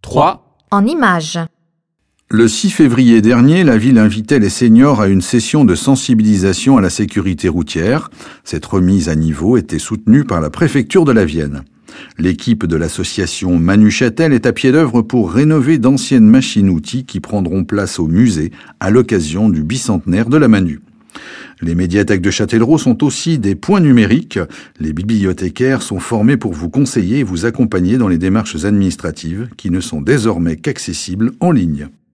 3. En images. Le 6 février dernier, la ville invitait les seniors à une session de sensibilisation à la sécurité routière. Cette remise à niveau était soutenue par la préfecture de la Vienne. L'équipe de l'association Manu Châtel est à pied d'œuvre pour rénover d'anciennes machines-outils qui prendront place au musée à l'occasion du bicentenaire de la Manu. Les médiathèques de Châtellerault sont aussi des points numériques. Les bibliothécaires sont formés pour vous conseiller et vous accompagner dans les démarches administratives qui ne sont désormais qu'accessibles en ligne.